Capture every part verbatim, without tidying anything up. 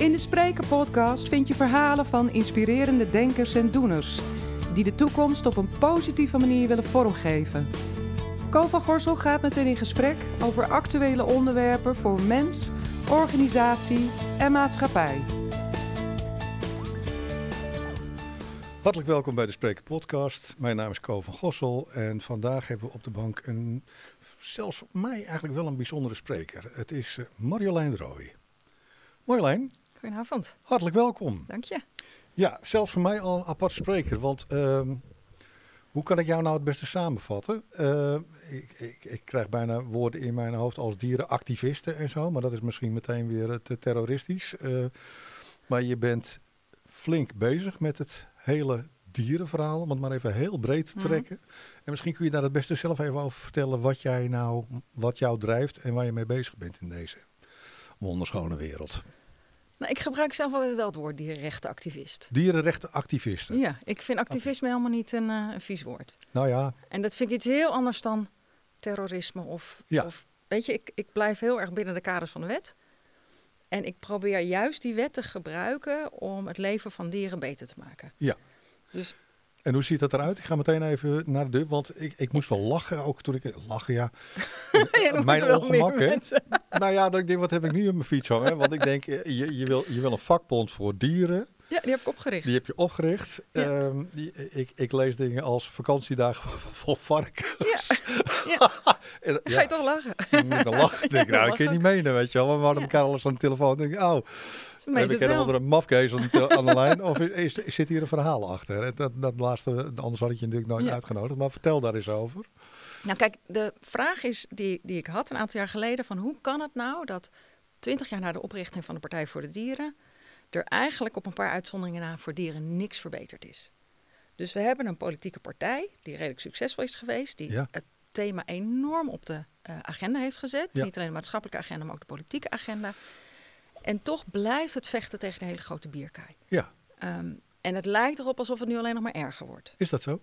In de Spreker-podcast vind je verhalen van inspirerende denkers en doeners die de toekomst op een positieve manier willen vormgeven. Ko van Gorsel gaat met hen in gesprek over actuele onderwerpen voor mens, organisatie en maatschappij. Hartelijk welkom bij de Spreker Podcast. Mijn naam is Ko van Gorsel en vandaag hebben we op de bank een, zelfs voor mij eigenlijk wel een bijzondere spreker. Het is uh, Marjolein de Rooij. Marjolein. Goedenavond. Hartelijk welkom. Dank je. Ja, zelfs voor mij al een apart spreker, want uh, hoe kan ik jou nou het beste samenvatten? Uh, ik, ik, ik krijg bijna woorden in mijn hoofd als dierenactivisten en zo, maar dat is misschien meteen weer te terroristisch. Uh, maar je bent flink bezig met het hele dierenverhaal, om het maar even heel breed te trekken. Mm. En misschien kun je daar het beste zelf even over vertellen wat jij nou, wat jou drijft en waar je mee bezig bent in deze wonderschone wereld. Nou, ik gebruik zelf altijd wel het woord dierenrechtenactivist. Dierenrechtenactivisten? Ja, ik vind activisme okay. helemaal niet een, uh, een vies woord. Nou ja. En dat vind ik iets heel anders dan terrorisme of... Ja. of weet je, ik, ik blijf heel erg binnen de kaders van de wet. En ik probeer juist die wet te gebruiken om het leven van dieren beter te maken. Ja. Dus... En hoe ziet dat eruit? Ik ga meteen even naar de deur, want ik, ik moest wel lachen, ook toen ik... Lachen, ja. ja Mijn ongemak, hè. Nou ja, dat ik denk, wat heb ik nu op mijn fiets hangen? Want ik denk, je, je, wil, je wil een vakbond voor dieren. Ja, die heb ik opgericht. Die heb je opgericht. Ja. Um, die, ik, ik lees dingen als vakantiedagen voor varkens. Ja. Ja. en, ja. Ga je toch lachen? Ik moet dan lachen. Ik denk, nou, ik kan je niet menen, weet je wel. We hadden ja. elkaar alles aan de telefoon. Ik denk, oh, heb ik een onder een mafkees aan de, aan de lijn? Of is, is, zit hier een verhaal achter? Dat, dat laatste, anders had ik je natuurlijk nooit ja. uitgenodigd. Maar vertel daar eens over. Nou kijk, de vraag is die, die ik had een aantal jaar geleden, van hoe kan het nou dat twintig jaar na de oprichting van de Partij voor de Dieren er eigenlijk op een paar uitzonderingen na voor dieren niks verbeterd is. Dus we hebben een politieke partij die redelijk succesvol is geweest, die ja. het thema enorm op de uh, agenda heeft gezet. Ja. Niet alleen de maatschappelijke agenda, maar ook de politieke agenda. En toch blijft het vechten tegen de hele grote bierkaai. Ja. Um, en het lijkt erop alsof het nu alleen nog maar erger wordt. Is dat zo?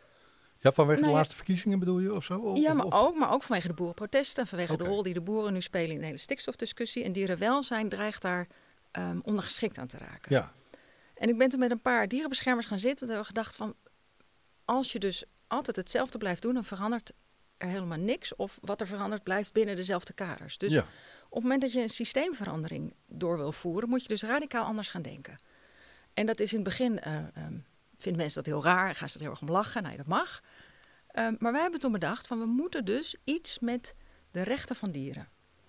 Ja, vanwege nou, de ja. laatste verkiezingen bedoel je of zo? Of, ja, maar, of? Ook, maar ook vanwege de boerenprotesten en vanwege okay. de rol die de boeren nu spelen in de hele stikstofdiscussie. En dierenwelzijn dreigt daar um, ondergeschikt aan te raken. Ja. En ik ben toen met een paar dierenbeschermers gaan zitten en hebben gedacht van, als je dus altijd hetzelfde blijft doen, dan verandert er helemaal niks. Of wat er verandert blijft binnen dezelfde kaders. Dus ja. op het moment dat je een systeemverandering door wil voeren, moet je dus radicaal anders gaan denken. En dat is in het begin, uh, um, vinden mensen dat heel raar, gaan ze er heel erg om lachen. Nee, dat mag. Um, maar wij hebben toen bedacht van, we moeten dus iets met de rechten van dieren.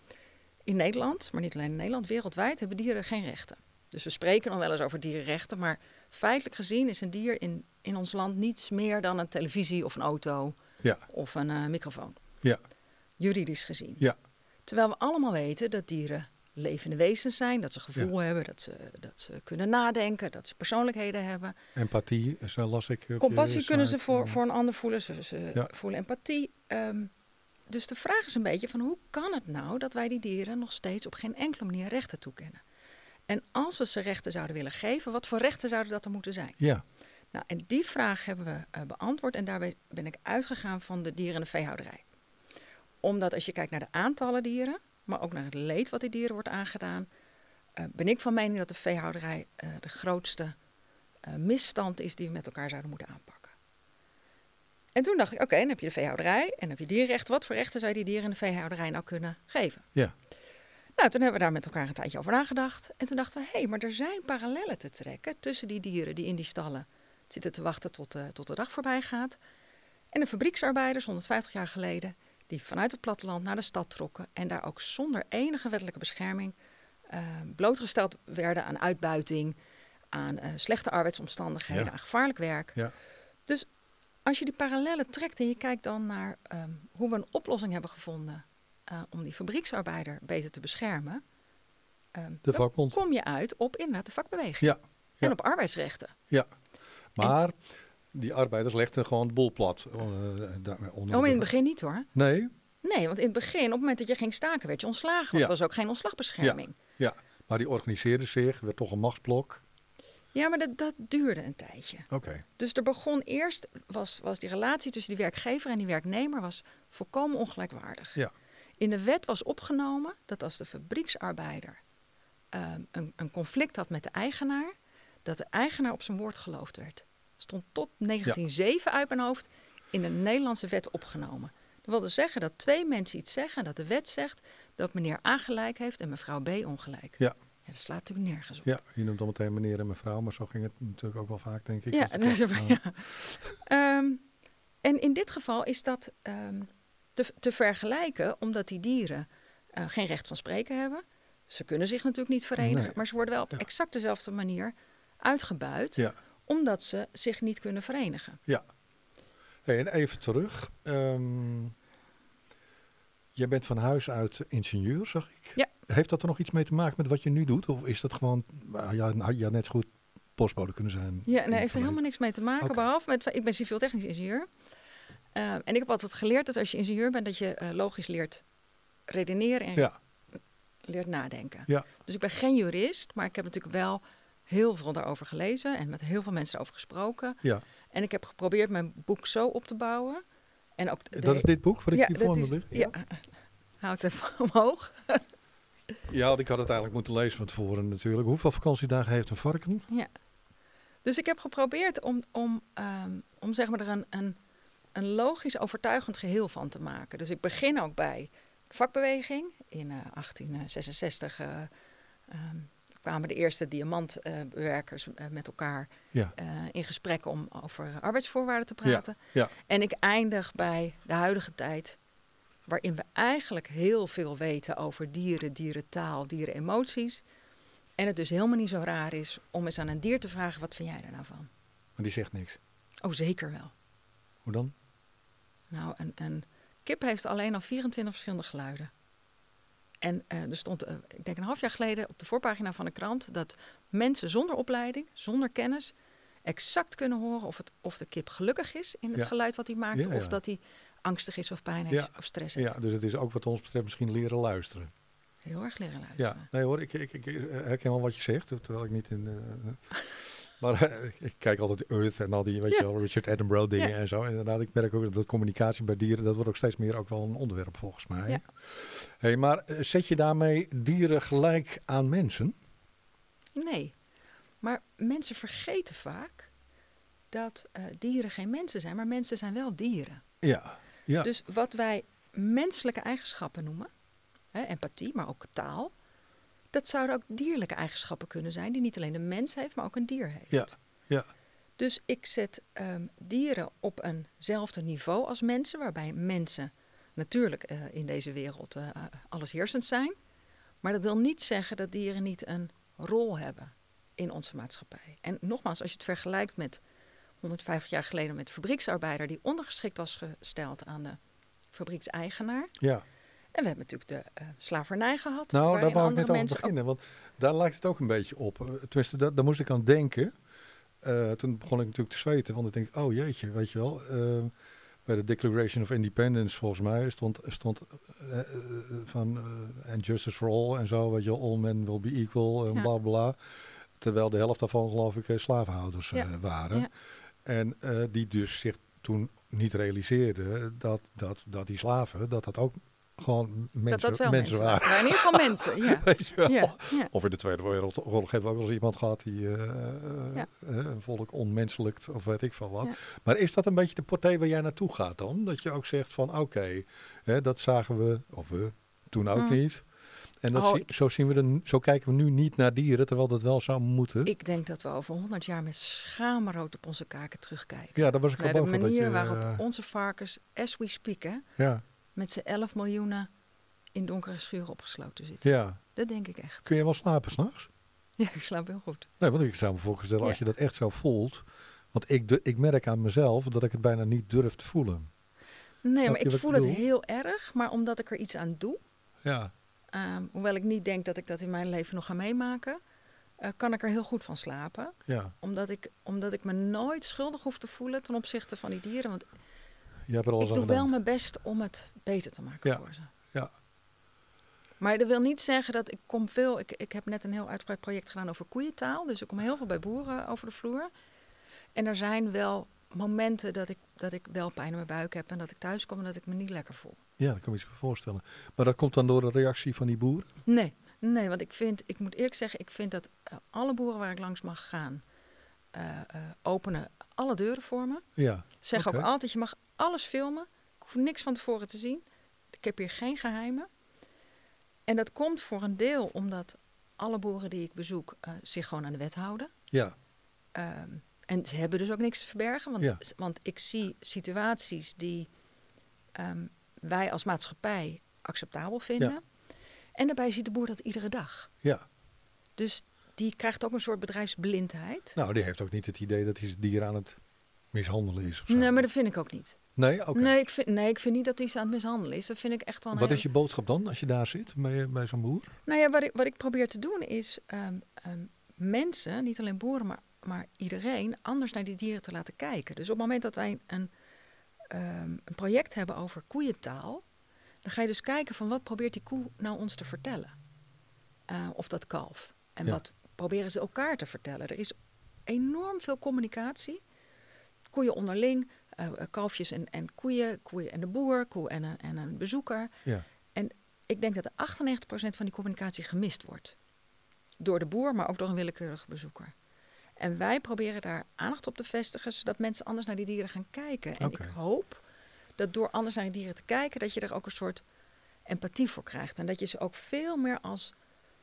In Nederland, maar niet alleen in Nederland, wereldwijd hebben dieren geen rechten. Dus we spreken dan wel eens over dierenrechten, maar feitelijk gezien is een dier in, in ons land niets meer dan een televisie of een auto ja. of een uh, microfoon. Ja. Juridisch gezien. Ja. Terwijl we allemaal weten dat dieren levende wezens zijn, dat ze gevoel ja. hebben, dat ze, dat ze kunnen nadenken, dat ze persoonlijkheden hebben. Empathie, zo las ik. Compassie kunnen ze voor, voor een ander voelen, ze, ze ja. voelen empathie. Um, dus de vraag is een beetje van, hoe kan het nou dat wij die dieren nog steeds op geen enkele manier rechten toekennen? En als we ze rechten zouden willen geven, wat voor rechten zouden dat er moeten zijn? Ja. Nou, en die vraag hebben we uh, beantwoord en daarbij ben ik uitgegaan van de dieren- en de veehouderij. Omdat als je kijkt naar de aantallen dieren, maar ook naar het leed wat die dieren wordt aangedaan, uh, ben ik van mening dat de veehouderij uh, de grootste uh, misstand is die we met elkaar zouden moeten aanpakken. En toen dacht ik, oké, okay, dan heb je de veehouderij en dan heb je dierrechten. Wat voor rechten zou je die dieren in de veehouderij nou kunnen geven? Ja. Nou, toen hebben we daar met elkaar een tijdje over nagedacht. En toen dachten we, hé, hey, maar er zijn parallellen te trekken tussen die dieren die in die stallen zitten te wachten tot de, tot de dag voorbij gaat. En de fabrieksarbeiders honderdvijftig jaar geleden, die vanuit het platteland naar de stad trokken en daar ook zonder enige wettelijke bescherming uh, blootgesteld werden aan uitbuiting, aan uh, slechte arbeidsomstandigheden, ja. aan gevaarlijk werk. Ja. Dus als je die parallellen trekt en je kijkt dan naar um, hoe we een oplossing hebben gevonden uh, om die fabrieksarbeider beter te beschermen, um, de dan vakbond. kom je uit op inderdaad de vakbeweging. Ja. Ja. En op arbeidsrechten. Ja, maar en, die arbeiders legden gewoon de boel plat. Uh, daar, onder oh, in het begin niet hoor. Nee? Nee, want in het begin, op het moment dat je ging staken, werd je ontslagen. Want ja. er was ook geen ontslagbescherming. Ja, ja. Maar die organiseerden zich, werd toch een machtsblok. Ja, maar dat, dat duurde een tijdje. Oké. Okay. Dus er begon eerst, was, was die relatie tussen die werkgever en die werknemer was volkomen ongelijkwaardig. Ja. In de wet was opgenomen dat als de fabrieksarbeider um, een, een conflict had met de eigenaar, dat de eigenaar op zijn woord geloofd werd. Stond tot negentien zeven ja. uit mijn hoofd in de Nederlandse wet opgenomen. Dat wilde zeggen dat twee mensen iets zeggen en dat de wet zegt dat meneer A gelijk heeft en mevrouw B ongelijk. Ja. Ja, dat slaat natuurlijk nergens op. Ja, je noemt dan meteen meneer en mevrouw, maar zo ging het natuurlijk ook wel vaak, denk ik. Ja, en, dat ja. um, en in dit geval is dat um, te, te vergelijken, omdat die dieren uh, geen recht van spreken hebben. Ze kunnen zich natuurlijk niet verenigen, nee. maar ze worden wel op ja. exact dezelfde manier uitgebuit, ja. omdat ze zich niet kunnen verenigen. Ja. Hey, en even terug. Um, jij bent van huis uit ingenieur, zag ik. Ja. Heeft dat er nog iets mee te maken met wat je nu doet? Of is dat gewoon, ja, nou, ja net zo goed postbode kunnen zijn? Ja, nee, heeft er helemaal niks mee te maken. Okay. Behalve met, ik ben civiel technisch ingenieur. Uh, en ik heb altijd geleerd dat als je ingenieur bent, dat je uh, logisch leert redeneren en ja. leert nadenken. Ja. Dus ik ben geen jurist, maar ik heb natuurlijk wel heel veel daarover gelezen en met heel veel mensen erover gesproken. Ja. En ik heb geprobeerd mijn boek zo op te bouwen. En ook de, dat is dit boek, wat ik ja, hier voor me lig? Ja, ja. Hou het even omhoog. Ja, ik had het eigenlijk moeten lezen van tevoren natuurlijk. Hoeveel vakantiedagen heeft een varken? Ja. Dus ik heb geprobeerd om, om, um, om zeg maar er een, een, een logisch overtuigend geheel van te maken. Dus ik begin ook bij de vakbeweging. In uh, achttien zesenzestig uh, um, kwamen de eerste diamantbewerkers uh, uh, met elkaar ja. uh, in gesprek om over arbeidsvoorwaarden te praten. Ja. Ja. En ik eindig bij de huidige tijd, waarin we eigenlijk heel veel weten over dieren, dierentaal, dierenemoties. En het dus helemaal niet zo raar is om eens aan een dier te vragen, wat vind jij er nou van? Maar die zegt niks. Oh, zeker wel. Hoe dan? Nou, een, een kip heeft alleen al vierentwintig verschillende geluiden. En uh, er stond, uh, ik denk een half jaar geleden op de voorpagina van de krant, dat mensen zonder opleiding, zonder kennis, exact kunnen horen of, het, of de kip gelukkig is in het ja. geluid wat hij maakt, ja, ja. of dat hij angstig is of pijn heeft ja. of stress heeft. Ja, dus het is ook wat ons betreft misschien leren luisteren. Heel erg leren luisteren. Ja, nee hoor, ik, ik, ik herken wel wat je zegt, terwijl ik niet in... Uh, maar uh, ik kijk altijd Earth en al die, weet ja. je wel, Richard Attenborough dingen ja. en zo. En inderdaad, ik merk ook dat communicatie bij dieren, dat wordt ook steeds meer ook wel een onderwerp volgens mij. Ja. Hey, maar uh, zet je daarmee dieren gelijk aan mensen? Nee, maar mensen vergeten vaak dat uh, dieren geen mensen zijn, maar mensen zijn wel dieren. Ja, ja. Dus wat wij menselijke eigenschappen noemen, hè, empathie, maar ook taal, dat zouden ook dierlijke eigenschappen kunnen zijn, die niet alleen de mens heeft, maar ook een dier heeft. Ja, ja. Dus ik zet um, dieren op eenzelfde niveau als mensen, waarbij mensen natuurlijk uh, in deze wereld uh, allesheersend zijn. Maar dat wil niet zeggen dat dieren niet een rol hebben in onze maatschappij. En nogmaals, als je het vergelijkt met honderdvijftig jaar geleden met de fabrieksarbeider die ondergeschikt was gesteld aan de fabriekseigenaar. Ja. En we hebben natuurlijk de uh, slavernij gehad. Nou, daar wou ik net aan beginnen, ook... want daar lijkt het ook een beetje op. Tenminste, daar, daar moest ik aan denken. Uh, toen begon ik natuurlijk te zweten, want ik denk, oh jeetje, weet je wel. Uh, bij de Declaration of Independence, volgens mij, stond, stond uh, uh, van uh, and justice for all en zo, weet je wel, all men will be equal en ja. bla bla. Terwijl de helft daarvan, geloof ik, slavenhouders uh, ja. waren. Ja. En uh, die dus zich toen niet realiseerden dat, dat, dat die slaven, dat dat ook gewoon mensen, dat dat wel mensen, mensen waren. waren. In ieder geval mensen, ja. Weet je wel? Ja, ja. Of in de Tweede Wereldoorlog hebben we ook wel eens iemand gehad die uh, ja. uh, een volk onmenselijkt of weet ik veel wat. Ja. Maar is dat een beetje de partij waar jij naartoe gaat dan? Dat je ook zegt van oké, okay, dat zagen we, of we, toen ook mm. niet. En dat oh, zie, zo, zien we de, zo kijken we nu niet naar dieren, terwijl dat wel zou moeten. Ik denk dat we over honderd jaar met schaamrood op onze kaken terugkijken. Ja, daar was ik al bang voor. De manier dat je, waarop uh, onze varkens, as we speak, hè, ja. met z'n elf miljoenen in donkere schuren opgesloten zitten. Ja. Dat denk ik echt. Kun je wel slapen s'nachts? Ja, ik slaap heel goed. Nee, want ik zou me voorstellen, ja. als je dat echt zo voelt. Want ik, de, ik merk aan mezelf dat ik het bijna niet durf te voelen. Nee, Snap maar ik voel ik het heel erg. Maar omdat ik er iets aan doe. Ja. Um, hoewel ik niet denk dat ik dat in mijn leven nog ga meemaken. Uh, kan ik er heel goed van slapen. Ja. Omdat ik, omdat ik me nooit schuldig hoef te voelen ten opzichte van die dieren. Want je hebt er al ik doe gedaan. wel mijn best om het beter te maken ja. voor ze. Ja. Maar dat wil niet zeggen dat ik kom veel... Ik, ik heb net een heel uitgebreid project gedaan over koeientaal. Dus ik kom heel veel bij boeren over de vloer. En er zijn wel momenten dat ik, dat ik wel pijn in mijn buik heb. En dat ik thuis kom en dat ik me niet lekker voel. Ja, dat kan ik me iets voorstellen. Maar dat komt dan door de reactie van die boeren? Nee, Nee, want ik vind, ik moet eerlijk zeggen, ik vind dat uh, alle boeren waar ik langs mag gaan, uh, uh, openen alle deuren voor me. Ja. Zeg okay. ook altijd, je mag alles filmen. Ik hoef niks van tevoren te zien. Ik heb hier geen geheimen. En dat komt voor een deel omdat alle boeren die ik bezoek uh, zich gewoon aan de wet houden. Ja. Um, en ze hebben dus ook niks te verbergen. Want, ja. want ik zie situaties die um, wij als maatschappij acceptabel vinden. Ja. En daarbij ziet de boer dat iedere dag. Ja. Dus die krijgt ook een soort bedrijfsblindheid. Nou, die heeft ook niet het idee dat hij het dier aan het mishandelen is. Of zo. Nee, maar dat vind ik ook niet. Nee? Oké. Okay. Nee, ik vind, nee, ik vind niet dat hij ze aan het mishandelen is. Dat vind ik echt wel een Wat heel... is je boodschap dan als je daar zit bij, bij zo'n boer? Nou ja, wat ik, wat ik probeer te doen is um, um, mensen, niet alleen boeren, maar, maar iedereen, anders naar die dieren te laten kijken. Dus op het moment dat wij een, um, een project hebben over koeientaal, dan ga je dus kijken van wat probeert die koe nou ons te vertellen. Uh, of dat kalf. En ja. wat proberen ze elkaar te vertellen. Er is enorm veel communicatie. Koeien onderling, uh, kalfjes en, en koeien, koeien en de boer, koe en een, en een bezoeker. Ja. En ik denk dat achtennegentig procent van die communicatie gemist wordt. Door de boer, maar ook door een willekeurige bezoeker. En wij proberen daar aandacht op te vestigen, zodat mensen anders naar die dieren gaan kijken. En okay. ik hoop dat door anders naar die dieren te kijken, dat je er ook een soort empathie voor krijgt. En dat je ze ook veel meer als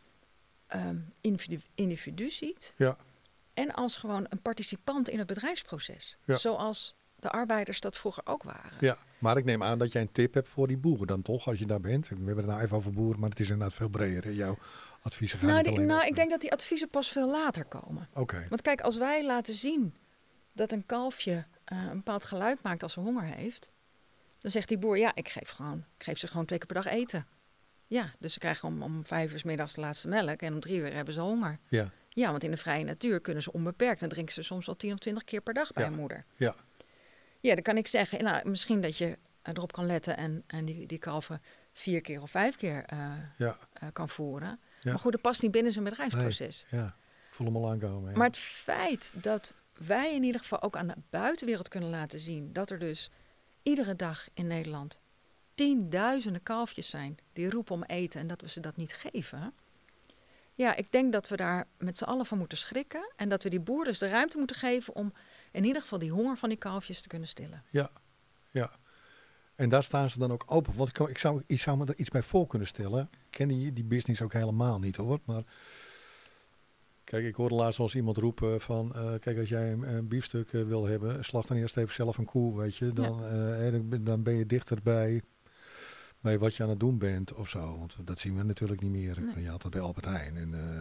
um, individu, individu ziet. Ja. En als gewoon een participant in het bedrijfsproces. Ja. Zoals de arbeiders dat vroeger ook waren. Ja, maar ik neem aan dat jij een tip hebt voor die boeren dan toch, als je daar bent. We hebben het nou even over boeren, maar het is inderdaad veel breder. Hè? Jouw adviezen gaan nou, niet die, alleen Nou, over... ik denk dat die adviezen pas veel later komen. Oké. Okay. Want kijk, als wij laten zien dat een kalfje uh, een bepaald geluid maakt als ze honger heeft, dan zegt die boer, ja, ik geef, gewoon, ik geef ze gewoon twee keer per dag eten. Ja, dus ze krijgen om, om vijf uur 's middags de laatste melk en om drie uur hebben ze honger. Ja. Ja, want in de vrije natuur kunnen ze onbeperkt. Dan drinken ze soms al tien of twintig keer per dag bij ja. een moeder. Ja. Ja, dan kan ik zeggen, nou, misschien dat je erop kan letten en, en die, die kalven vier keer of vijf keer uh, ja. uh, kan voeren. Ja. Maar goed, dat past niet binnen zijn bedrijfsproces. Nee, ja, voel hem al aankomen. Ja. Maar het feit dat wij in ieder geval ook aan de buitenwereld kunnen laten zien dat er dus iedere dag in Nederland tienduizenden kalfjes zijn die roepen om eten en dat we ze dat niet geven. Ja, ik denk dat we daar met z'n allen van moeten schrikken. En dat we die boeren dus de ruimte moeten geven om in ieder geval die honger van die kalfjes te kunnen stillen. Ja, ja. En daar staan ze dan ook open. Want ik, kan, ik, zou, ik zou me er iets bij voor kunnen stellen. Ik ken die, die business ook helemaal niet hoor. Maar kijk, ik hoorde laatst wel eens iemand roepen van... Uh, kijk, als jij een, een biefstuk uh, wil hebben, slag dan eerst even zelf een koe, weet je. Dan, ja. uh, dan, dan ben je dichterbij... bij wat je aan het doen bent of zo. Want dat zien we natuurlijk niet meer. Nee. Je had dat bij Albert Heijn. En, uh,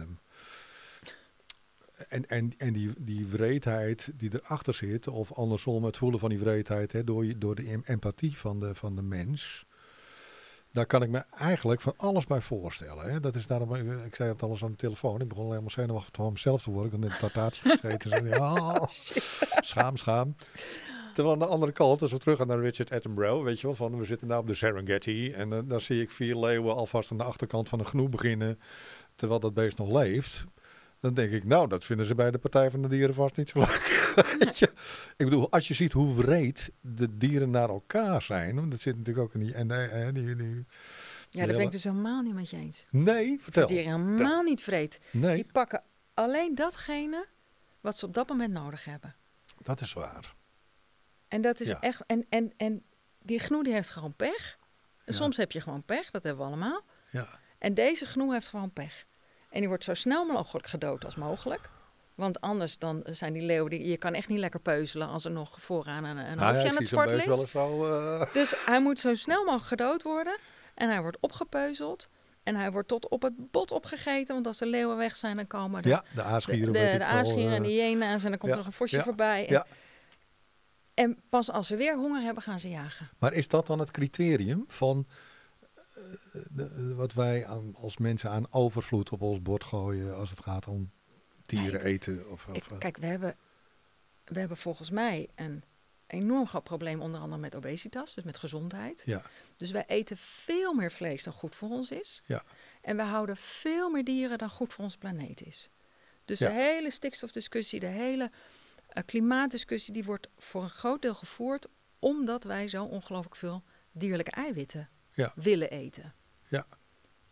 en, en, en die, die wreedheid die erachter zit, of andersom het voelen van die wreedheid, hè, door, je, door de empathie van de, van de mens, daar kan ik me eigenlijk van alles bij voorstellen. Hè. Dat is daarom, ik zei het alles aan de telefoon, ik begon helemaal zenuwachtig van mezelf te worden. Ik had net een tartaartje gegeten. En zei, oh, schaam, schaam. Terwijl aan de andere kant, als we terug gaan naar Richard Attenborough, weet je wel, van we zitten nou op de Serengeti en uh, dan zie ik vier leeuwen alvast aan de achterkant van een genoe beginnen, terwijl dat beest nog leeft. Dan denk ik, nou, dat vinden ze bij de Partij van de Dieren vast niet zo leuk. Weet je? Ik bedoel, als je ziet hoe wreed de dieren naar elkaar zijn, want dat zit natuurlijk ook in die... En, uh, die, die ja, dat hele... ben ik dus helemaal niet met je eens. Nee, vertel. Die dieren helemaal vertel. niet vreed. Nee. Die pakken alleen datgene wat ze op dat moment nodig hebben. Dat is waar. En dat is ja. echt. En, en, en die gnoe die heeft gewoon pech. En ja. soms heb je gewoon pech, dat hebben we allemaal. Ja. En deze gnoe heeft gewoon pech. En die wordt zo snel mogelijk gedood als mogelijk. Want anders dan zijn die leeuwen, die, je kan echt niet lekker peuzelen als er nog vooraan een, een nou, hoofdje ja, aan het spartelen is. Wel eens zo, uh... Dus hij moet zo snel mogelijk gedood worden. En hij wordt opgepeuzeld. En hij wordt tot op het bot opgegeten. Want als de leeuwen weg zijn, dan komen de, ja, de aasgieren, de, weet de, ik de veel, aasgieren uh... en de hyena's. En dan komt ja. er nog een vosje ja. voorbij. En, ja. en pas als ze weer honger hebben, gaan ze jagen. Maar is dat dan het criterium van uh, de, wat wij aan, als mensen aan overvloed op ons bord gooien als het gaat om dieren nee, ik, eten? Of, ik, of, kijk, we hebben, we hebben volgens mij een enorm groot probleem, onder andere met obesitas, dus met gezondheid. Ja. Dus wij eten veel meer vlees dan goed voor ons is. Ja. En we houden veel meer dieren dan goed voor ons planeet is. Dus ja. de hele stikstofdiscussie, de hele uh, klimaatdiscussie, die wordt voor een groot deel gevoerd omdat wij zo ongelooflijk veel dierlijke eiwitten ja. willen eten. Ja.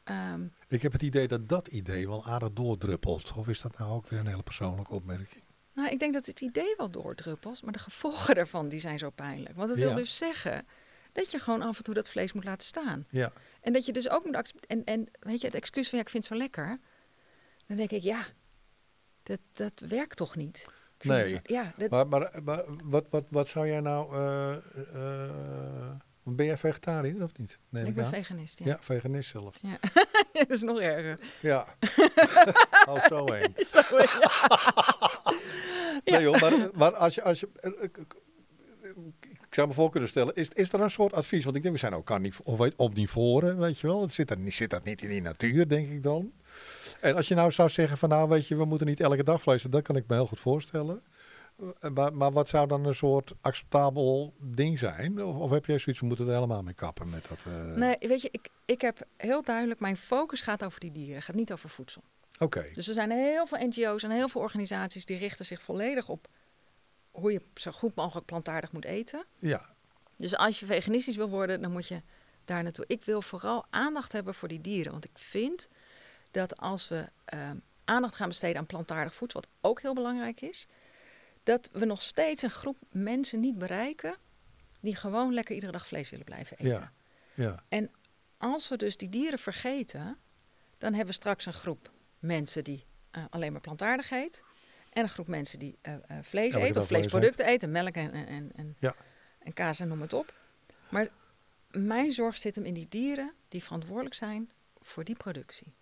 Um, Ik heb het idee dat dat idee wel aardig doordruppelt. Of is dat nou ook weer een hele persoonlijke opmerking? nou, ik denk dat het idee wel doordruppelt, maar de gevolgen daarvan die zijn zo pijnlijk. Want het wil Ja. dus zeggen dat je gewoon af en toe dat vlees moet laten staan. Ja, En dat je dus ook moet accepteren. En, en weet je, het excuus van ja, ik vind het zo lekker. Dan denk ik, ja, dat, dat werkt toch niet? Ik vind Nee. het zo- ja, dat, maar, maar, maar wat, wat, wat zou jij nou... uh, uh, ben jij vegetariër of niet? Neem ik ben aan. veganist, ja. Ja, veganist zelf. Ja. Dat is nog erger. Ja. Oh, zo heen. Zo, ja. Nee joh, maar, maar als je... Als je ik zou me voor kunnen stellen, is, is er een soort advies? Want ik denk, we zijn ook carniv- omnivoren, weet je wel. Het zit, er, zit dat niet in die natuur, denk ik dan. En als je nou zou zeggen van, nou weet je, we moeten niet elke dag vlees eten, dat kan ik me heel goed voorstellen. Maar, maar wat zou dan een soort acceptabel ding zijn? Of, of heb jij zoiets, we moeten er helemaal mee kappen met dat? Uh... Nee, weet je, ik, ik heb heel duidelijk, mijn focus gaat over die dieren, gaat niet over voedsel. Oké. Okay. Dus er zijn heel veel N G O's en heel veel organisaties die richten zich volledig op hoe je zo goed mogelijk plantaardig moet eten. Ja. Dus als je veganistisch wil worden, dan moet je daar naartoe. Ik wil vooral aandacht hebben voor die dieren. Want ik vind dat als we uh, aandacht gaan besteden aan plantaardig voedsel, wat ook heel belangrijk is, dat we nog steeds een groep mensen niet bereiken die gewoon lekker iedere dag vlees willen blijven eten. Ja. Ja. En als we dus die dieren vergeten, dan hebben we straks een groep mensen die uh, alleen maar plantaardig eet. En een groep mensen die uh, uh, vlees eten of vleesproducten eten, melk en, en, en, ja. en kaas en noem het op. Maar mijn zorg zit hem in die dieren die verantwoordelijk zijn voor die productie.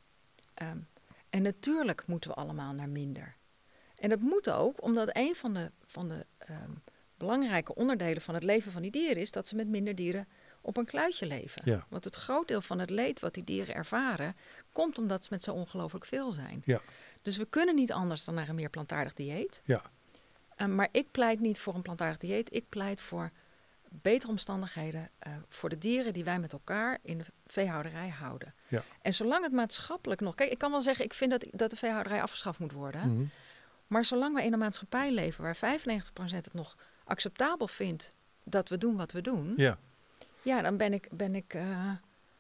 Um, en natuurlijk moeten we allemaal naar minder. En dat moet ook, omdat een van de, van de um, belangrijke onderdelen van het leven van die dieren is dat ze met minder dieren op een kluitje leven. Ja. Want het groot deel van het leed wat die dieren ervaren, komt omdat ze met zo ongelooflijk veel zijn. Ja. Dus we kunnen niet anders dan naar een meer plantaardig dieet. Ja. Uh, maar ik pleit niet voor een plantaardig dieet. Ik pleit voor betere omstandigheden uh, voor de dieren die wij met elkaar in de veehouderij houden. Ja. En zolang het maatschappelijk nog... Kijk, ik kan wel zeggen, ik vind dat, dat de veehouderij afgeschaft moet worden. Mm-hmm. Maar zolang we in een maatschappij leven waar vijfennegentig procent het nog acceptabel vindt dat we doen wat we doen... Ja, ja dan ben ik, ben ik uh, uh,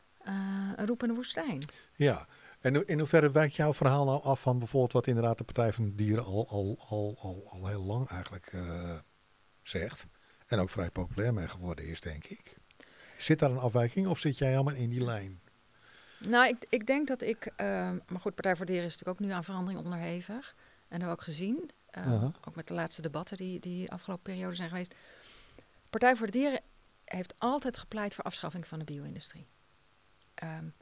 een roep in de woestijn. Ja, en in hoeverre wijkt jouw verhaal nou af van bijvoorbeeld wat inderdaad de Partij van de Dieren al, al, al, al, al heel lang eigenlijk uh, zegt. En ook vrij populair mee geworden is, denk ik. Zit daar een afwijking of zit jij helemaal in die lijn? Nou, ik, ik denk dat ik... Uh, maar goed, Partij voor de Dieren is natuurlijk ook nu aan verandering onderhevig. En dat hebben we ook gezien. Uh, uh-huh. Ook met de laatste debatten die, die afgelopen periode zijn geweest. Partij voor de Dieren heeft altijd gepleit voor afschaffing van de bio-industrie. Um,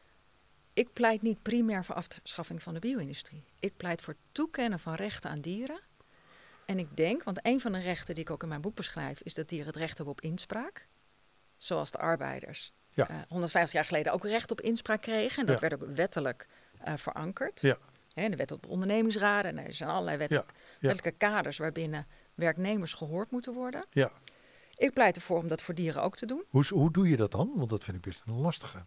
ik pleit niet primair voor afschaffing van de bio-industrie. Ik pleit voor toekennen van rechten aan dieren. En ik denk, want een van de rechten die ik ook in mijn boek beschrijf, is dat dieren het recht hebben op inspraak. Zoals de arbeiders ja. uh, honderdvijftig jaar geleden ook recht op inspraak kregen. En dat ja. werd ook wettelijk uh, verankerd. Ja. He, de wet op ondernemingsraden. En er zijn allerlei wettelijke, ja. ja. wettelijke kaders waarbinnen werknemers gehoord moeten worden. Ja. Ik pleit ervoor om dat voor dieren ook te doen. Hoe, hoe doe je dat dan? Want dat vind ik best een lastige.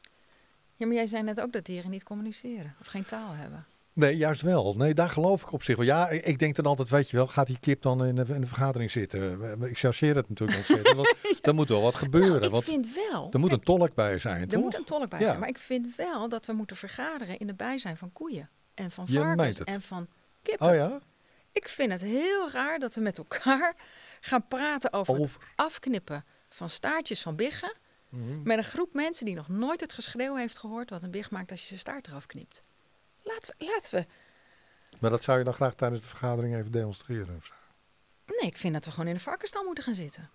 Ja, maar jij zei net ook dat dieren niet communiceren of geen taal hebben. Nee, juist wel. Nee, daar geloof ik op zich wel. Ja, ik denk dan altijd, weet je wel, gaat die kip dan in de, in de vergadering zitten? Ik chargeer het natuurlijk ontzettend, want ja. er moet wel wat gebeuren. Nou, ik want vind wel... Er moet kijk, een tolk bij zijn, er toch? Er moet een tolk bij ja. zijn, maar ik vind wel dat we moeten vergaderen in het bijzijn van koeien. En van Je varkens en van kippen. Oh ja? Ik vind het heel raar dat we met elkaar gaan praten over, over. het afknippen van staartjes van biggen. Mm-hmm. Met een groep mensen die nog nooit het geschreeuw heeft gehoord wat een big maakt als je zijn staart eraf knipt. Laten we, laten we... Maar dat zou je dan graag tijdens de vergadering even demonstreren of zo? Nee, ik vind dat we gewoon in de varkenstal moeten gaan zitten.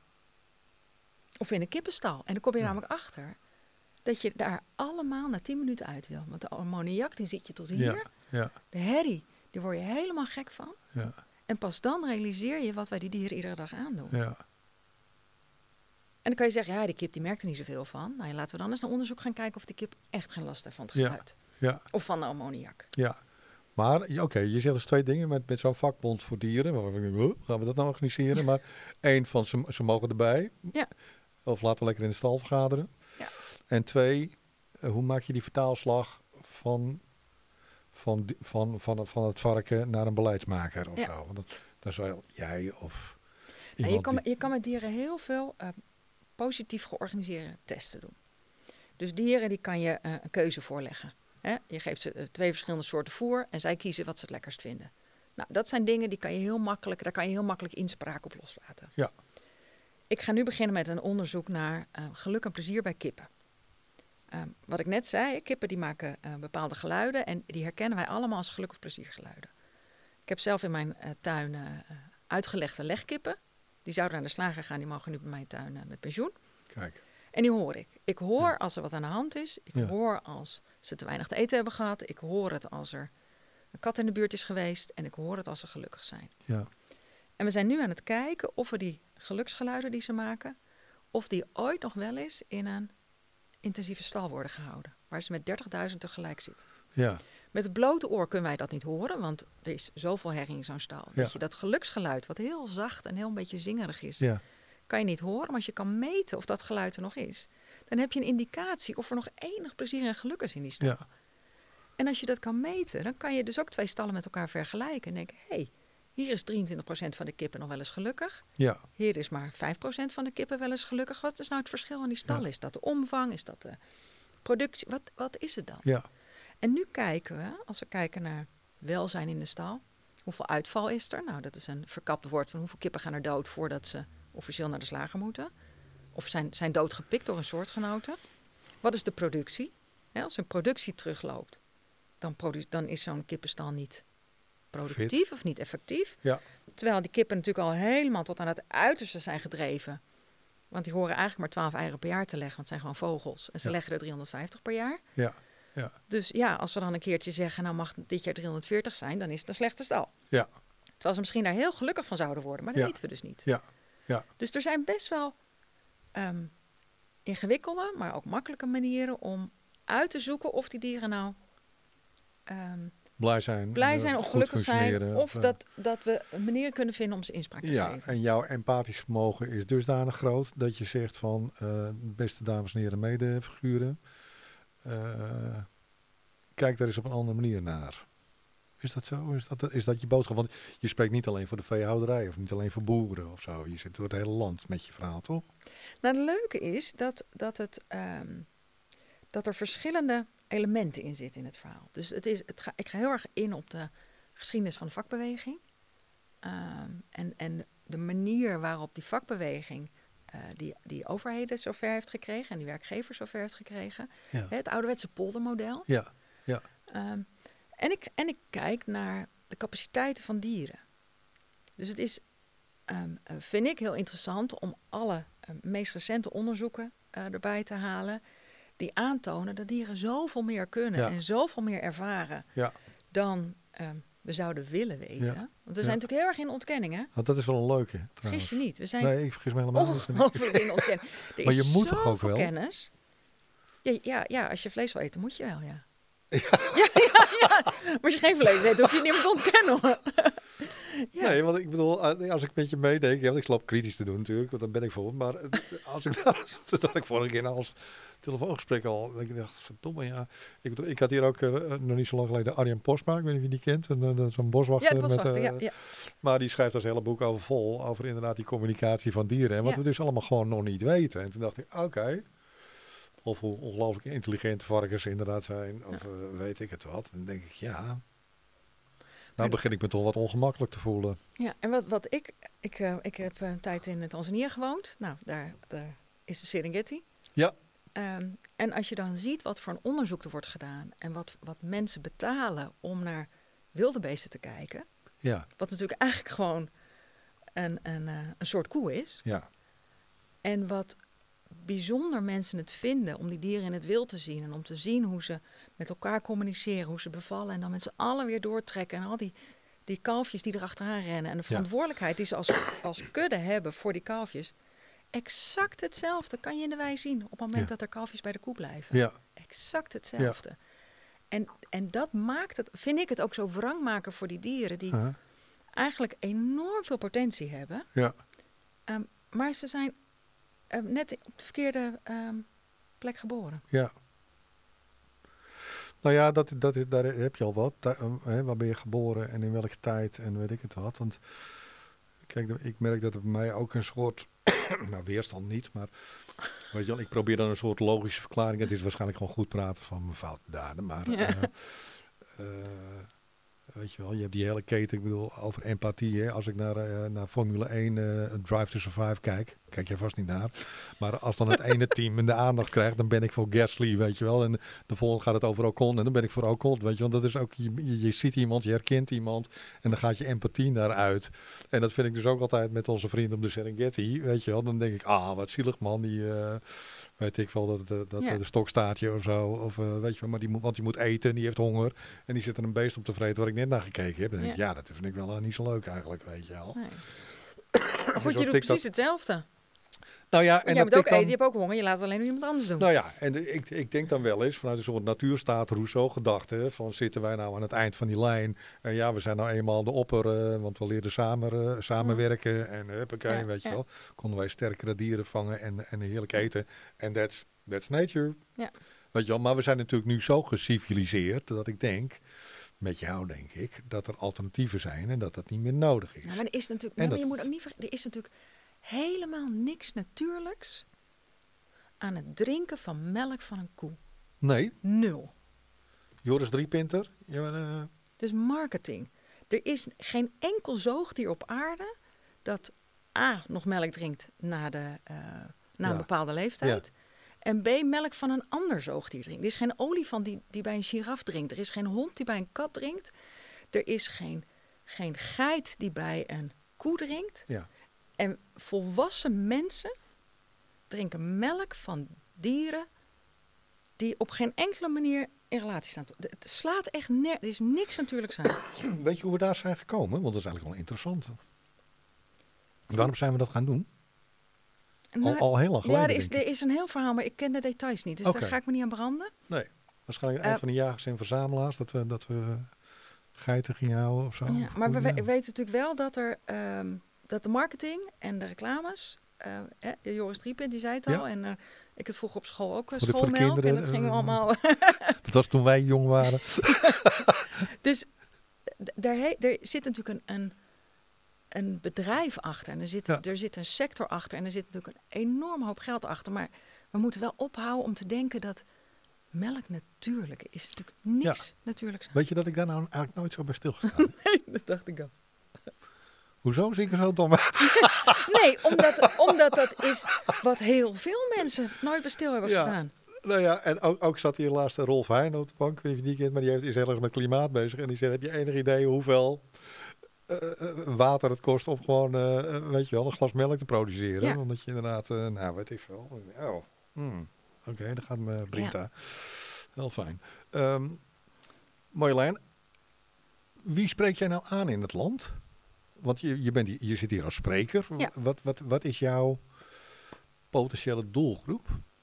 Of in een kippenstal. En dan kom je ja. namelijk achter dat je daar allemaal na tien minuten uit wil. Want de ammoniak, die zit je tot hier. Ja. Ja. De herrie, die word je helemaal gek van. Ja. En pas dan realiseer je wat wij die dieren iedere dag aandoen. Ja. En dan kan je zeggen, ja, die kip die merkt er niet zoveel van. Nou ja, laten we dan eens naar onderzoek gaan kijken of die kip echt geen last heeft van het geluid. Ja. Ja. Of van de ammoniak. Ja. Maar, oké, okay, je zegt dus twee dingen met, met zo'n vakbond voor dieren. Hoe gaan we dat nou organiseren? Maar één van, ze, ze mogen erbij. Ja. Of laten we lekker in de stal vergaderen. Ja. En twee, uh, hoe maak je die vertaalslag van, van, van, van, van het varken naar een beleidsmaker of ja. zo? Want dat, dat is wel jij of iemand je, kan, die... je kan met dieren heel veel uh, positief georganiseerde testen doen. Dus dieren die kan je uh, een keuze voorleggen. Hè? Je geeft ze uh, twee verschillende soorten voer en zij kiezen wat ze het lekkerst vinden. Nou, dat zijn dingen die kan je heel makkelijk, daar kan je heel makkelijk inspraak op loslaten. Ja. Ik ga nu beginnen met een onderzoek naar uh, geluk en plezier bij kippen. Uh, wat ik net zei, kippen die maken uh, bepaalde geluiden en die herkennen wij allemaal als geluk- of pleziergeluiden. Ik heb zelf in mijn uh, tuin uh, uitgelegde legkippen. Die zouden naar de slager gaan, die mogen nu bij mijn tuin uh, met pensioen. Kijk. En die hoor ik. Ik hoor Ja. als er wat aan de hand is. Ik Ja. hoor als ze te weinig te eten hebben gehad. Ik hoor het als er een kat in de buurt is geweest. En ik hoor het als ze gelukkig zijn. Ja. En we zijn nu aan het kijken of we die geluksgeluiden die ze maken, of die ooit nog wel eens in een intensieve stal worden gehouden. Waar ze met dertigduizend tegelijk zitten. Ja. Met het blote oor kunnen wij dat niet horen, want er is zoveel herrie in zo'n stal. Ja. Dat je dat geluksgeluid, wat heel zacht en heel een beetje zingerig is, Ja. kan je niet horen. Maar als je kan meten of dat geluid er nog is, dan heb je een indicatie of er nog enig plezier en geluk is in die stal. Ja. En als je dat kan meten, dan kan je dus ook twee stallen met elkaar vergelijken. En denken, hé, hey, hier is drieëntwintig procent van de kippen nog wel eens gelukkig. Ja. Hier is maar vijf procent van de kippen wel eens gelukkig. Wat is nou het verschil in die stallen? Ja. Is dat de omvang? Is dat de productie? Wat, wat is het dan? Ja. En nu kijken we, als we kijken naar welzijn in de stal, hoeveel uitval is er? Nou, dat is een verkapt woord van hoeveel kippen gaan er dood voordat ze officieel naar de slager moeten. Of zijn, zijn doodgepikt door een soortgenoten. Wat is de productie? Hè, als een productie terugloopt, dan, produ- dan is zo'n kippenstal niet productief Fit. of niet effectief. Ja. Terwijl die kippen natuurlijk al helemaal tot aan het uiterste zijn gedreven. Want die horen eigenlijk maar twaalf eieren per jaar te leggen, want het zijn gewoon vogels. En ze Ja. leggen er driehonderdvijftig per jaar. Ja. Ja. Dus ja, als we dan een keertje zeggen, nou mag dit jaar driehonderdveertig zijn, dan is het een slechte stal. Ja. Terwijl ze misschien daar heel gelukkig van zouden worden, maar dat Ja. weten we dus niet. Ja. Ja. Dus er zijn best wel um, ingewikkelde, maar ook makkelijke manieren om uit te zoeken of die dieren nou um, Blij zijn. blij uh, zijn of goed gelukkig zijn. functioneren, Of uh, dat, dat we een manier kunnen vinden om ze inspraak te Ja, geven. en jouw empathisch vermogen is dusdanig groot dat je zegt van, uh, beste dames en heren medefiguren, uh, kijk daar eens op een andere manier naar. Is dat zo? Is dat, is dat je boodschap? Want je spreekt niet alleen voor de veehouderij of niet alleen voor boeren of zo. Je zit door het hele land met je verhaal, toch? Nou, het leuke is dat, dat, het, um, dat er verschillende elementen in zitten in het verhaal. Dus het is, het ga, ik ga heel erg in op de geschiedenis van de vakbeweging. Um, en, en de manier waarop die vakbeweging uh, die, die overheden zover heeft gekregen en die werkgevers zover heeft gekregen. Ja. Het ouderwetse poldermodel. Ja, ja. Um, en, ik, en ik kijk naar de capaciteiten van dieren. Dus het is, um, uh, vind ik, heel interessant om alle uh, meest recente onderzoeken uh, erbij te halen die aantonen dat dieren zoveel meer kunnen Ja. en zoveel meer ervaren Ja. dan um, we zouden willen weten. Ja. Want we zijn Ja. natuurlijk heel erg in ontkenning, hè? Want dat is wel een leuke, trouwens. Vergis je niet. We zijn Nee, ik vergis me helemaal niet. ongelooflijk in ontkenning. Er Maar is je moet toch ook zoveel wel? kennis. Ja, ja, ja, als je vlees wil eten, moet je wel, ja. Ja, ja, ja. Maar als je geen vlees eet, hoef je niet meer te ontkennen, hoor. Ja. Nee, want ik bedoel, als ik met je meedenk, ja, want ik loop kritisch te doen natuurlijk, want daar ben ik voor. Maar als ik daar, dat had ik vorige keer als telefoongesprek al, ik dacht, verdomme, ja. Ik, bedoel, ik had hier ook uh, nog niet zo lang geleden Arjen Posma, ik weet niet wie die kent, en, uh, zo'n boswachter. Ja, boswachter, met, uh, ja, ja. Maar die schrijft daar zijn hele boek over vol, over inderdaad die communicatie van dieren. En wat Ja. we dus allemaal gewoon nog niet weten. En toen dacht ik, oké, okay, of hoe ongelooflijk intelligente varkens inderdaad zijn, of uh, weet ik het wat. En dan denk ik, ja... Nou begin ik me toch wat ongemakkelijk te voelen. Ja, en wat, wat ik... Ik, uh, ik heb een tijd in Tanzania gewoond. Nou, daar, daar is de Serengeti. Ja. Um, en als je dan ziet wat voor een onderzoek er wordt gedaan... en wat, wat mensen betalen om naar wilde beesten te kijken... Ja. Wat natuurlijk eigenlijk gewoon een, een, uh, een soort koe is. Ja. En wat bijzonder mensen het vinden om die dieren in het wild te zien... en om te zien hoe ze met elkaar communiceren, hoe ze bevallen... en dan met z'n allen weer doortrekken en al die, die kalfjes die erachteraan rennen... en de verantwoordelijkheid die ze als, als kudde hebben voor die kalfjes... exact hetzelfde kan je in de wei zien op het moment ja. dat er kalfjes bij de koe blijven. Ja. Exact hetzelfde. Ja. En, en dat maakt het, vind ik het ook zo wrang maken voor die dieren... die uh-huh. eigenlijk enorm veel potentie hebben... Ja. Um, maar ze zijn... Uh, net op de verkeerde um, plek geboren. Ja. Nou ja, dat, dat, daar heb je al wat. Daar, um, hè, waar ben je geboren en in welke tijd en weet ik het wat. Want kijk, ik merk dat het bij mij ook een soort, nou weerstand niet, maar weet je wel, ik probeer dan een soort logische verklaring. Het is waarschijnlijk gewoon goed praten van mijn foute daden, maar Ja. uh, uh, weet je wel, je hebt die hele keten, ik bedoel, over empathie. Hè? Als ik naar, uh, naar Formule één, uh, Drive to Survive kijk, kijk jij vast niet naar. Maar als dan het ene team de aandacht krijgt, dan ben ik voor Gasly, weet je wel. En de volgende gaat het over Ocon en dan ben ik voor Ocon, weet je wel. Dat is ook, je, je, je ziet iemand, je herkent iemand en dan gaat je empathie naar uit. En dat vind ik dus ook altijd met onze vrienden op de Serengeti, weet je wel. Dan denk ik, ah, wat zielig man, die... Uh, weet ik wel, dat, dat, dat Ja. de stokstaartje of zo. Of uh, weet je wel, maar die moet, want die moet eten en die heeft honger. En die zit er een beest op te vreten waar ik net naar gekeken heb. Dan denk ik, Ja. ja, dat vind ik wel uh, niet zo leuk eigenlijk, weet je wel. Nee. Maar goed, Zo je doet tikt precies dat- hetzelfde. Nou ja, Want en jij dat moet ook tikt dan... eten, je hebt ook honger, je laat het alleen door iemand anders doen. Nou ja, en ik, ik denk dan wel eens vanuit een soort natuurstaat Rousseau-gedachte van zitten wij nou aan het eind van die lijn en ja, we zijn nou eenmaal de opper, uh, want we leerden samen, uh, samenwerken en huppakee, Ja, weet je ja. wel. Konden wij sterkere dieren vangen en, en heerlijk eten. En that's, that's nature. Ja. Weet je wel, maar we zijn natuurlijk nu zo geciviliseerd dat ik denk, met jou denk ik, dat er alternatieven zijn en dat dat niet meer nodig is. Ja, maar er is natuurlijk, En nou, maar dat- je moet ook niet ver- er is natuurlijk helemaal niks natuurlijks aan het drinken van melk van een koe. Nee, Nul. Joris Driepinter, ja, uh, Het is marketing. Er is geen enkel zoogdier op aarde dat A, nog melk drinkt na, de, uh, na Ja. een bepaalde leeftijd. En B, melk van een ander zoogdier drinkt. Er is geen olifant die, die bij een giraf drinkt. Er is geen hond die bij een kat drinkt. Er is geen, geen geit die bij een koe drinkt. ja. En volwassen mensen drinken melk van dieren die op geen enkele manier in relatie staan. Het slaat echt neer. Er is niks natuurlijks aan. Weet je hoe we daar zijn gekomen? Want dat is eigenlijk wel interessant. Waarom zijn we dat gaan doen? Al, Nou, al heel lang geleden, ja, er is, denk ik. er is een heel verhaal, maar ik ken de details niet. Dus Oké. daar ga ik me niet aan branden. Nee, waarschijnlijk het eind Uh, van de jagers en verzamelaars. Dat we, dat we geiten gingen houden of zo. Ja, Of maar we koeien. we weten natuurlijk wel dat, er, um, dat de marketing en de reclames... Uh, eh, Joris Driepin, die zei het al. Ja. En uh, ik het vroeger op school ook, uh, Voor de- voor de schoolmelk. kinderen, En dat gingen we uh, allemaal... Dat was toen wij jong waren. Dus d- daar he- er zit natuurlijk een, een, een bedrijf achter. En er zit, Ja. er zit een sector achter. En er zit natuurlijk een enorm hoop geld achter. Maar we moeten wel ophouden om te denken dat melk natuurlijk is. Natuurlijk niks natuurlijks aan. Weet je dat ik daar nou eigenlijk nooit zo bij stilgestaan? Nee, dat dacht ik al. Hoezo zie ik er zo dom uit? Nee, omdat, omdat dat is wat heel veel mensen nooit bij stil hebben Ja. gestaan. Nou ja, en ook, ook zat hier laatst Rolf Heijn op de bank. Ik weet niet of je die kent, maar die heeft, is heel erg met klimaat bezig. En die zegt, heb je enig idee hoeveel uh, uh, water het kost om gewoon, uh, weet je wel, een glas melk te produceren? Ja. Omdat je inderdaad, uh, nou weet ik veel. Oh, hmm. Oké, okay, dan gaat me Brinta. Ja. Heel fijn. Um, Marjolein, wie spreek jij nou aan in het land? Want je, je, bent, hier- je zit hier als spreker. Ja. Wat, wat, wat is jouw potentiële doelgroep?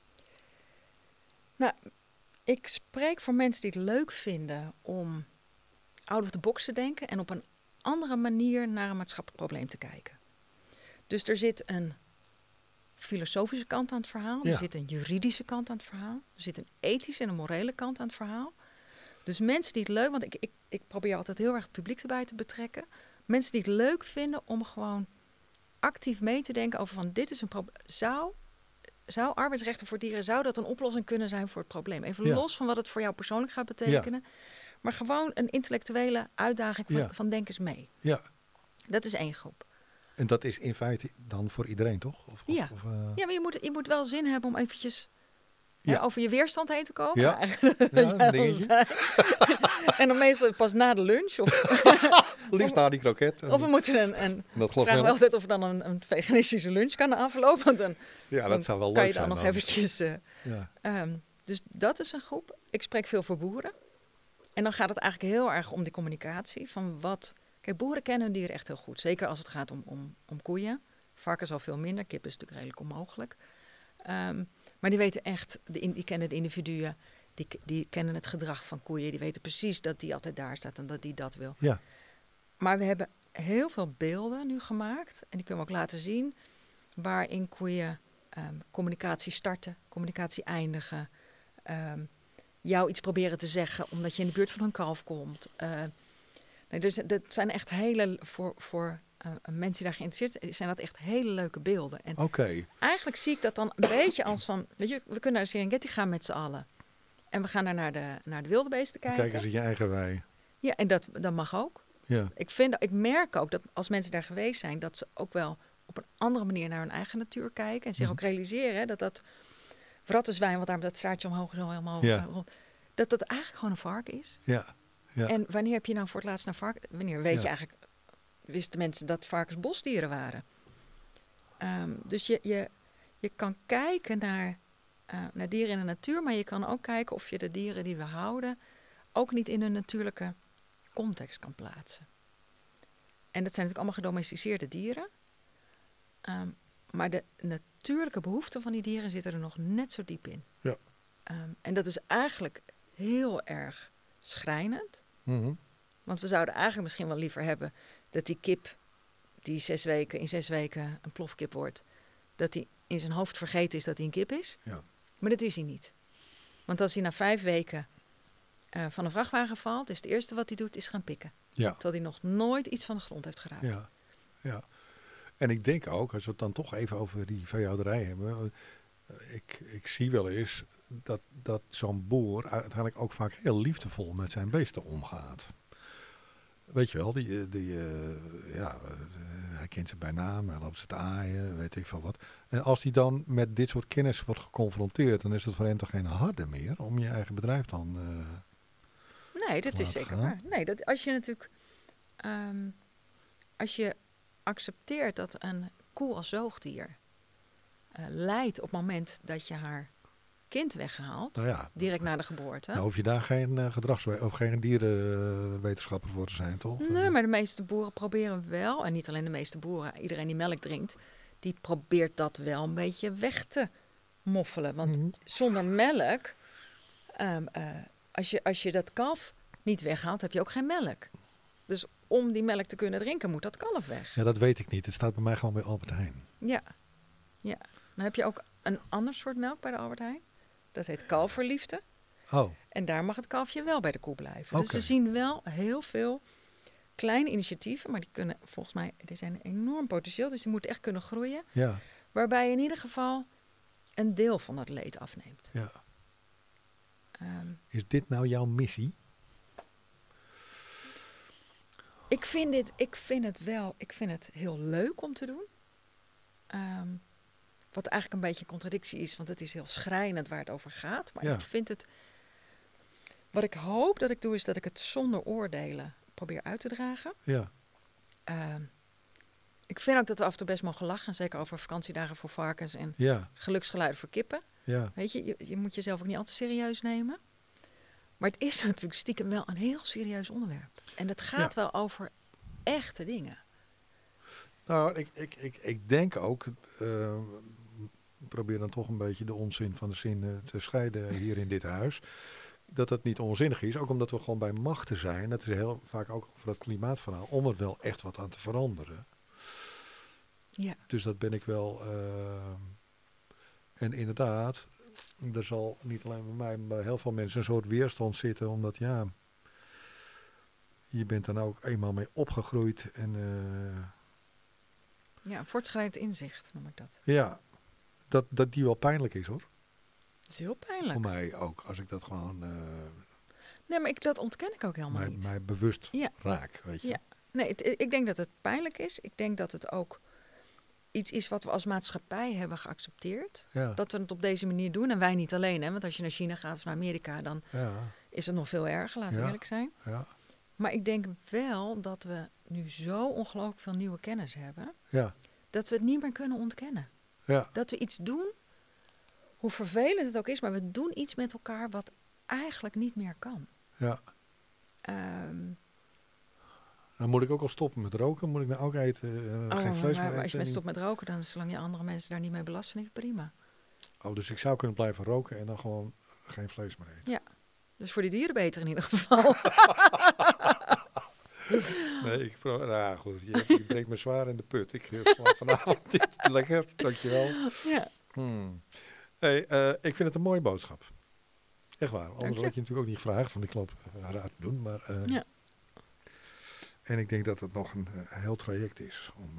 Nou, ik spreek voor mensen die het leuk vinden om out of the box te denken en op een andere manier naar een maatschappelijk probleem te kijken. Dus er zit een filosofische kant aan het verhaal, Ja. er zit een juridische kant aan het verhaal, er zit een ethische en een morele kant aan het verhaal. Dus mensen die het leuk, want ik, ik, ik probeer altijd heel erg het publiek erbij te betrekken. Mensen die het leuk vinden om gewoon actief mee te denken over van dit is een probleem. Zou, zou arbeidsrechten voor dieren, zou dat een oplossing kunnen zijn voor het probleem? Even Ja. los van wat het voor jou persoonlijk gaat betekenen. Maar gewoon een intellectuele uitdaging van, Ja. van denk eens mee. Ja, Dat is één groep. en dat is in feite dan voor iedereen, toch? Of, of, Ja. Of, uh, Ja, maar je moet, je moet wel zin hebben om eventjes Ja. hè, over je weerstand heen te komen. Ja. Eigenlijk. ja, Ja, een dingetje. en dan meestal pas na de lunch. Of, Liefst na die kroket. En, of we moeten een, een en dat glas vragen we melk. altijd of we dan een, een veganistische lunch kan aflopen. Want dan Ja, dan dat zou wel kan leuk je dan zijn. nog eventjes... Uh, Ja. um, dus dat is een groep. Ik spreek veel voor boeren. En dan gaat het eigenlijk heel erg om die communicatie. Van wat... Kijk, boeren kennen hun dieren echt heel goed. Zeker als het gaat om, om, om koeien. Varkens al veel minder. Kip is natuurlijk redelijk onmogelijk. Um, maar die weten echt... Die, die kennen de individuen. Die, die kennen het gedrag van koeien. Die weten precies dat die altijd daar staat en dat die dat wil. Ja. Maar we hebben heel veel beelden nu gemaakt. En die kunnen we ook laten zien. Waarin koeien um, communicatie starten, communicatie eindigen. Um, jou iets proberen te zeggen omdat je in de buurt van een kalf komt. Uh, nee, dus dat zijn echt hele voor, voor uh, mensen die daar geïnteresseerd zijn, zijn dat echt hele leuke beelden. En Oké. Okay. eigenlijk zie ik dat dan een beetje als van, weet je, we kunnen naar de Serengeti gaan met z'n allen. En we gaan daar naar de, naar de wildebeesten kijken. Kijk eens in je eigen wei. Ja, en dat, dat mag ook. Ja. Ik, vind, ik merk ook dat als mensen daar geweest zijn, dat ze ook wel op een andere manier naar hun eigen natuur kijken. En zich Mm-hmm. ook realiseren hè, dat dat wrattenzwijn, wat daar met dat staartje omhoog zo helemaal Ja. rond, dat dat eigenlijk gewoon een vark is. Ja. Ja. En wanneer heb je nou voor het laatst naar varken? Wanneer weet Ja. je eigenlijk, wisten mensen dat varkens bosdieren waren? Um, dus je, je, je kan kijken naar, uh, naar dieren in de natuur, maar je kan ook kijken of je de dieren die we houden ook niet in een natuurlijke context kan plaatsen. En dat zijn natuurlijk allemaal gedomesticeerde dieren. Um, maar de natuurlijke behoeften van die dieren zitten er nog net zo diep in. Ja. Um, en dat is eigenlijk heel erg schrijnend. Mm-hmm. Want we zouden eigenlijk misschien wel liever hebben dat die kip die zes weken, in zes weken een plofkip wordt, dat hij in zijn hoofd vergeten is dat hij een kip is. Ja. Maar dat is hij niet. Want als hij na vijf weken uh, van een vrachtwagen valt, is het eerste wat hij doet is gaan pikken. Ja. Terwijl hij nog nooit iets van de grond heeft geraakt. Ja. Ja. En ik denk ook, als we het dan toch even over die veehouderij hebben, ik, ik zie wel eens dat, dat zo'n boer uiteindelijk ook vaak heel liefdevol met zijn beesten omgaat. Weet je wel, die, die, uh, ja, uh, hij kent ze bij naam, hij loopt ze te aaien, weet ik veel wat. En als hij dan met dit soort kennis wordt geconfronteerd, dan is het voor hem toch geen harde meer om je eigen bedrijf dan uh, Nee, dat is zeker gaan. waar. Nee, dat, als je natuurlijk, um, als je accepteert dat een koe als zoogdier uh, lijdt op het moment dat je haar kind weghaalt, nou ja, direct na de geboorte. Nou hoef je daar geen uh, gedragswe- of geen dierenwetenschapper voor te zijn, toch? Nee, maar de meeste boeren proberen wel, en niet alleen de meeste boeren, iedereen die melk drinkt, die probeert dat wel een beetje weg te moffelen. Want Mm-hmm. zonder melk, um, uh, als, je, als je dat kalf niet weghaalt, heb je ook geen melk. Dus om die melk te kunnen drinken, moet dat kalf weg. Ja, dat weet ik niet. Het staat bij mij gewoon bij Albert Heijn. Ja, ja. Dan heb je ook een ander soort melk bij de Albert Heijn. Dat heet kalverliefde. Oh. En daar mag het kalfje wel bij de koe blijven. Okay. Dus we zien wel heel veel kleine initiatieven, maar die kunnen volgens mij, die zijn enorm potentieel, dus die moeten echt kunnen groeien. Ja. Waarbij je in ieder geval een deel van het leed afneemt. Ja. Um, Is dit nou jouw missie? ik vind dit, ik vind het wel, ik vind het heel leuk om te doen. Um, wat eigenlijk een beetje een contradictie is, want het is heel schrijnend waar het over gaat. Maar ja. ik vind het, wat ik hoop dat ik doe, is dat ik het zonder oordelen probeer uit te dragen. Ja. Um, ik vind ook dat we af en toe best mogen lachen, zeker over vakantiedagen voor varkens en Ja. geluksgeluiden voor kippen. Ja. Weet je, je, je moet jezelf ook niet al te serieus nemen. Maar het is natuurlijk stiekem wel een heel serieus onderwerp. En het gaat ja. wel over echte dingen. Nou, ik, ik, ik, ik denk ook, uh, probeer dan toch een beetje de onzin van de zin uh, te scheiden hier in dit huis. Dat het niet onzinnig is, ook omdat we gewoon bij machten zijn. Dat is heel vaak ook voor het klimaatverhaal, om er wel echt wat aan te veranderen. Ja. Dus dat ben ik wel. Uh, en inderdaad, er zal niet alleen bij mij, maar bij heel veel mensen een soort weerstand zitten. Omdat ja, je bent dan ook eenmaal mee opgegroeid. En, uh, ja, voortschrijdend inzicht noem ik dat. ja, dat, dat die wel pijnlijk is hoor. Dat is heel pijnlijk. Voor mij ook, als ik dat gewoon... Uh, nee, maar ik, dat ontken ik ook helemaal mij, niet. Mij bewust ja. raak, weet je. Ja. Nee, het, ik denk dat het pijnlijk is. Ik denk dat het ook iets is wat we als maatschappij hebben geaccepteerd. Ja. Dat we het op deze manier doen. En wij niet alleen, hè. Want als je naar China gaat of naar Amerika, dan ja. is het nog veel erger, laten we ja. eerlijk zijn. Ja. Maar ik denk wel dat we nu zo ongelooflijk veel nieuwe kennis hebben, ja. dat we het niet meer kunnen ontkennen. Ja. Dat we iets doen, hoe vervelend het ook is, maar we doen iets met elkaar wat eigenlijk niet meer kan. Ja. Um, Dan moet ik ook al stoppen met roken, moet ik nou ook eten, uh, oh, geen vlees maar, meer maar als je met eten. stopt met roken, dan zolang je andere mensen daar niet mee belast, vind ik het prima. Oh, dus ik zou kunnen blijven roken en dan gewoon geen vlees meer eten. Ja, dus voor die dieren beter in ieder geval. Nee, ik pro- nou ja, goed, je, je brengt me zwaar in de put. Ik slaap vanavond dit lekker, dankjewel. Ja. Hmm. Hey, uh, ik vind het een mooie boodschap. Echt waar, anders Dank je. had je natuurlijk ook niet gevraagd, want ik loop uh, raar te doen. Maar uh, ja. En ik denk dat het nog een uh, heel traject is. Om, uh...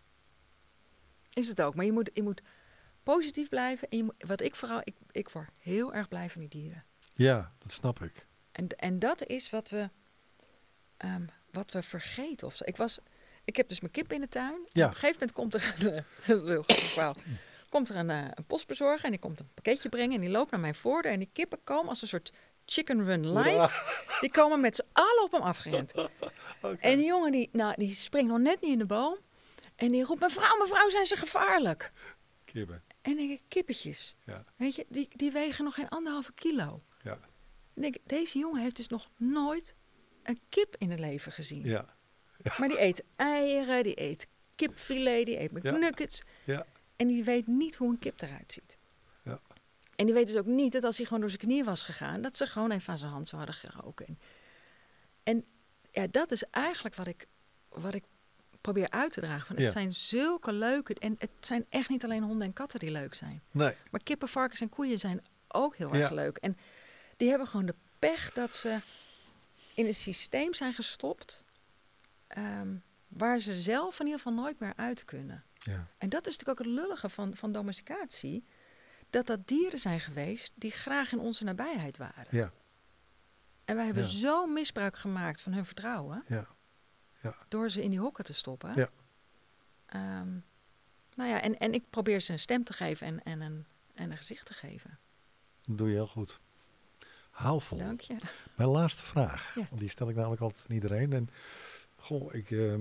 Is het ook. Maar je moet, je moet positief blijven. En je moet, wat ik vooral... Ik, ik word heel erg blij van die dieren. Ja, dat snap ik. En, en dat is wat we... Um, wat we vergeten of zo. Ik was... Ik heb dus mijn kip in de tuin. Ja. Op een gegeven moment komt er een... heel goed verhaal. Komt er een, uh, een postbezorger en die komt een pakketje brengen. En die loopt naar mijn voordeur. En die kippen komen als een soort chicken run live. Ja. Die komen met z'n allen op hem afgerend. Okay. En die jongen die, nou, die springt nog net niet in de boom. En die roept, mevrouw, mevrouw, zijn ze gevaarlijk? Kippen. En denk ik, kippetjes. Ja. Weet je, die, die wegen nog geen anderhalve kilo. Ja. En denk ik, deze jongen heeft dus nog nooit een kip in het leven gezien. Ja. Ja. Maar die eet eieren, die eet kipfilet, die eet McNuggets. Ja. Ja. En die weet niet hoe een kip eruit ziet. Ja. En die weet dus ook niet dat als hij gewoon door zijn knieën was gegaan, dat ze gewoon even aan zijn hand zo hadden geroken. En, en ja, dat is eigenlijk wat ik, wat ik probeer uit te dragen. Van, het ja. zijn zulke leuke... En het zijn echt niet alleen honden en katten die leuk zijn. Nee. Maar kippen, varkens en koeien zijn ook heel ja. erg leuk. En die hebben gewoon de pech dat ze in een systeem zijn gestopt Um, waar ze zelf in ieder geval nooit meer uit kunnen. Ja. En dat is natuurlijk ook het lullige van, van domesticatie. Dat dat dieren zijn geweest die graag in onze nabijheid waren. Ja. En wij hebben ja. zo misbruik gemaakt van hun vertrouwen. Ja. Ja. Door ze in die hokken te stoppen. Ja. Um, nou ja, en, en ik probeer ze een stem te geven en, en, een, en een gezicht te geven. Dat doe je heel goed. Hou vol. Dank je. Mijn laatste vraag. Ja. Die stel ik namelijk altijd aan iedereen. En goh, ik, uh,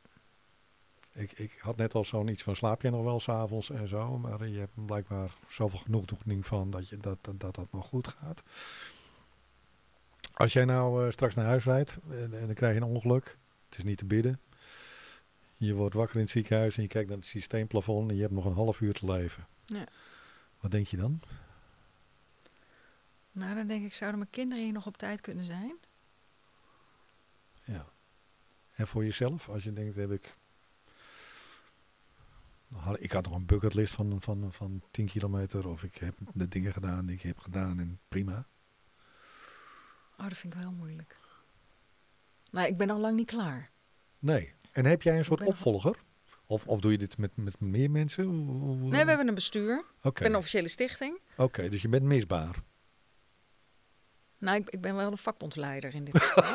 ik, ik had net al zo'n iets van slaap je nog wel 's avonds en zo. Maar je hebt blijkbaar zoveel genoegdoening van dat, je, dat, dat, dat dat nog goed gaat. Als jij nou uh, straks naar huis rijdt en, en dan krijg je een ongeluk. Het is niet te bidden. Je wordt wakker in het ziekenhuis en je kijkt naar het systeemplafond en je hebt nog een half uur te leven. Ja. Wat denk je dan? Nou, dan denk ik, zouden mijn kinderen hier nog op tijd kunnen zijn? Ja. En voor jezelf, als je denkt, heb ik... Ik had nog een bucketlist van, van, van tien kilometer of ik heb de dingen gedaan die ik heb gedaan en prima. Oh, dat vind ik wel heel moeilijk. Nou, ik ben al lang niet klaar. Nee. En heb jij een soort opvolger? Of, of doe je dit met, met meer mensen? Nee, we hebben een bestuur. Okay. Ik ben een officiële stichting. Oké, okay, dus je bent misbaar. Nou, ik, ik ben wel de vakbondsleider in dit geval.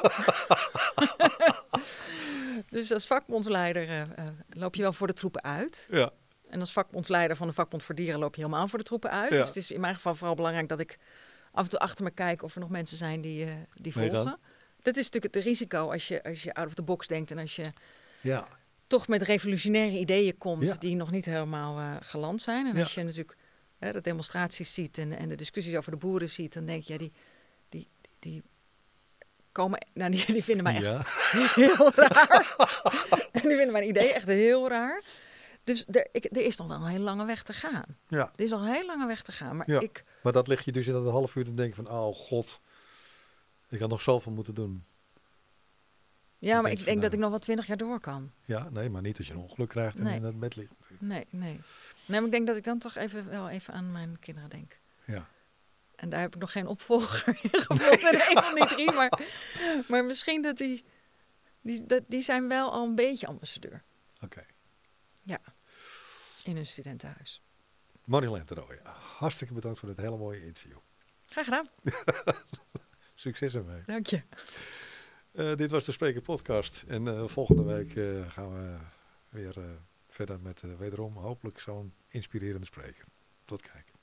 Dus als vakbondsleider uh, uh, loop je wel voor de troepen uit. Ja. En als vakbondsleider van de vakbond voor dieren loop je helemaal voor de troepen uit. Ja. Dus het is in mijn geval vooral belangrijk dat ik af en toe achter me kijk of er nog mensen zijn die, uh, die volgen. Dat is natuurlijk het risico als je, als je out of the box denkt en als je ja. toch met revolutionaire ideeën komt ja. die nog niet helemaal uh, geland zijn. En ja. als je natuurlijk uh, de demonstraties ziet en, en de discussies over de boeren ziet, dan denk je, ja, die, die, die, die komen, nou, die, die vinden mij echt ja. heel raar. En die vinden mijn idee echt heel raar. Dus er, ik, er is nog wel een hele lange weg te gaan. Ja. Er is nog een hele lange weg te gaan. Maar, ja. ik, maar dat leg je dus in dat half uur te denken van, oh god, ik had nog zoveel moeten doen. Ja, maar ik denk, denk dat ik nog wel twintig jaar door kan. Ja, nee, maar niet als je een ongeluk krijgt en nee. in het bed ligt. Nee, nee. Nee, maar ik denk dat ik dan toch even, wel even aan mijn kinderen denk. Ja. En daar heb ik nog geen opvolger in gevonden. Nee, nog niet drie, maar, maar misschien dat die, die, dat, die zijn wel al een beetje ambassadeur. Oké. Okay. Ja, in een studentenhuis. Marjolein de Rooijen, hartstikke bedankt voor dit hele mooie interview. Graag gedaan. Succes ermee. Dank je. Uh, dit was de Spreker Podcast. En uh, volgende week uh, gaan we weer uh, verder met uh, wederom hopelijk zo'n inspirerende spreker. Tot kijk.